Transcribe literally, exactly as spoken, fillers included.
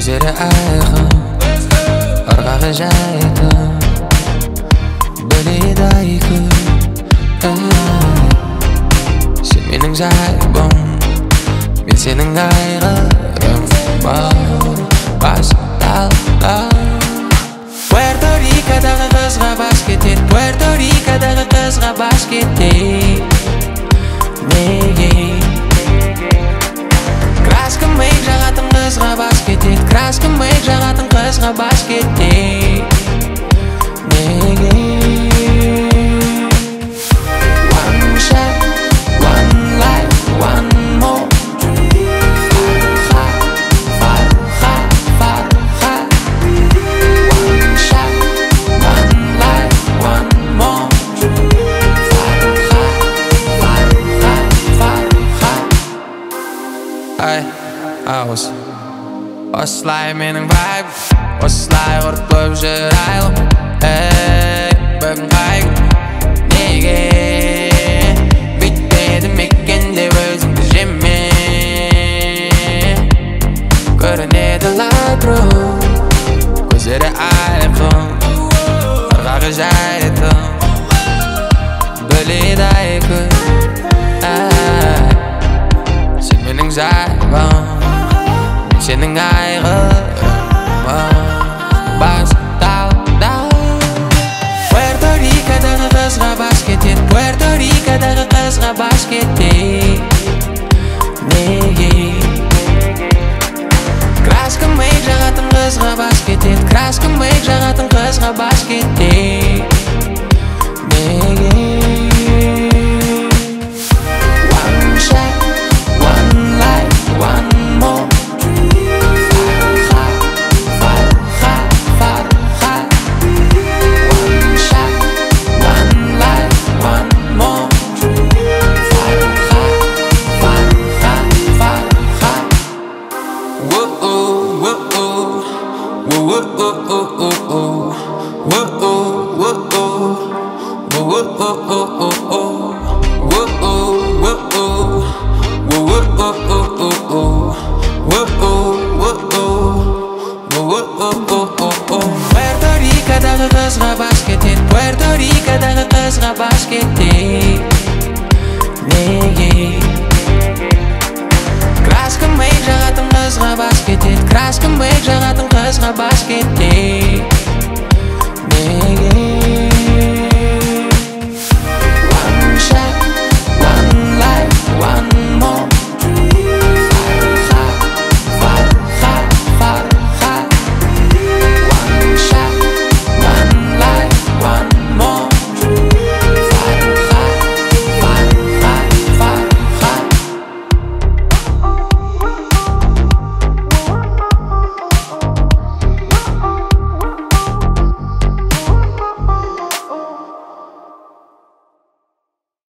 көздері айқын, ырғағы жайқын, біледі айқын. Сен менің жайбым, мен сенің айғырым. Басталды. Puerto Rico'дағы қызға бас кетеді, Puerto Rico'дағы қызға бас кетеді. Неге? Краска мейк жағатын қызға бас кетеді, краска мейк жағатын қызға бас кетеді. Неге? One shot, one life, one more. Farha, farha, farha. One shot, one life, one more. Farha, farha, farha. Ay, aus. Osla менің vibe, осылай ұрып көп жүр айлым. Ей, бүгін қайғым, неге бүйтпеді мекен деп өзіңді жеме. Көрінеді лайтру, көздері айқын, ырғағы жайқын, біледі айқын. Сен менің жайбым, сенің айғырым. Басталды. Puerto Rico'дағы қызға бас кетеді, Puerto Rico'дағы қызға бас кетеді. Неге? Краска мейк жағатын қызға бас кетеді, краска мейк жағатын қызға бас кетеді. Неге? One shot, one life, one more. Farha, farha, farha. One shot, one life, one more. Farha, farha, farha. Whoa, whoa, whoa, whoa, Puerto Rico'дағы қызға бас кетеді, Puerto Rico'дағы қызға бас кетеді. Неге? Краска мейк жағатын қызға бас кетеді, краска мейк жағатын қызға бас кетеді. Неге?